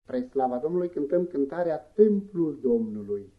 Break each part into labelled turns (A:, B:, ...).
A: Spre slava Domnului cântăm cântarea Templul Domnului.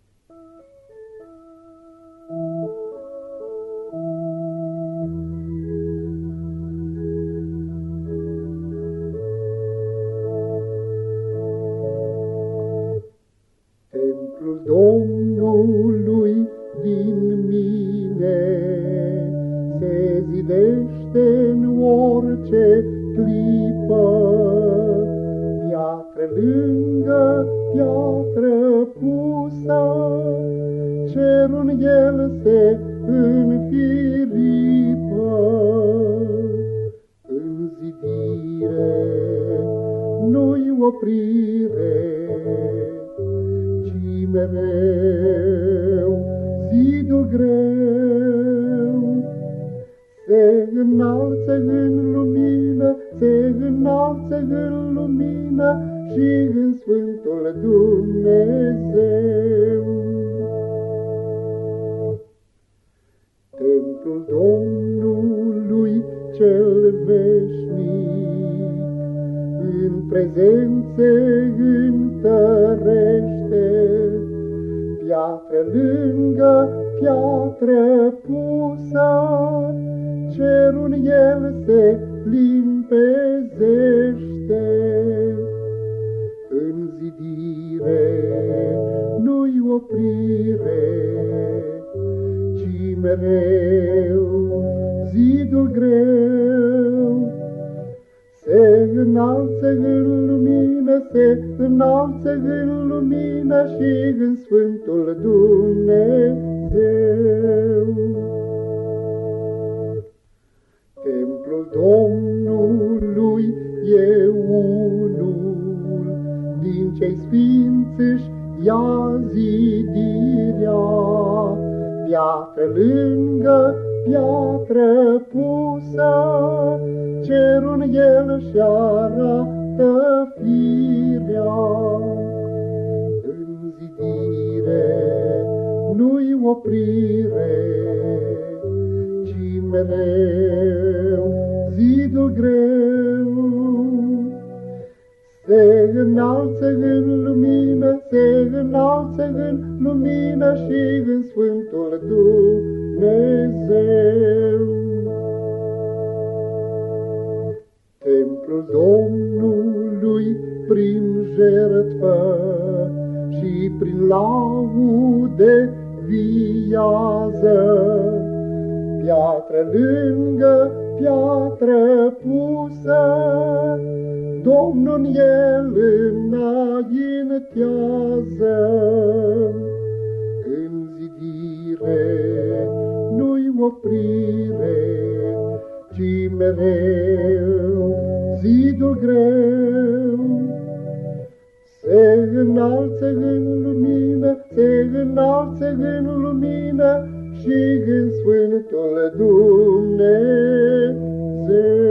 A: Templul Domnului din mine se zidește în orice clipă, piatră lângă piatră pusă, cerul în el se înfiripă. În zidire nu-i oprire, ci mereu zidul greu se înalță în lumină, se înalță în lumină și în Sfântul Dumnezeu. Templul Domnului cel veșnic în prezențe întărește, piatră lângă piatră pusă, cerul în el se limpezește. În zidire nu-i oprire, ci mereu zidul greu se înalță în lumină, se înalță în lumină și în Sfântul Dumnezeu. Templul Domnului e unul din cei sfinți își ia zidirea, piatră lângă piatră pusă, cerul în el și arată firea. În zidire nu-i oprire, ci mereu zidul greu se înalță în lumină, se înalță în lumină și în Sfântul Dumnezeu. Templul Domnului prin jertfă și prin laude viază, piatră lângă piatră pusă, Domnul în el înaintează. În zidire nu-i oprire, ci mereu zidul greu se înalță în lumină, se înalță în lumină și în Sfântul Dumnezeu.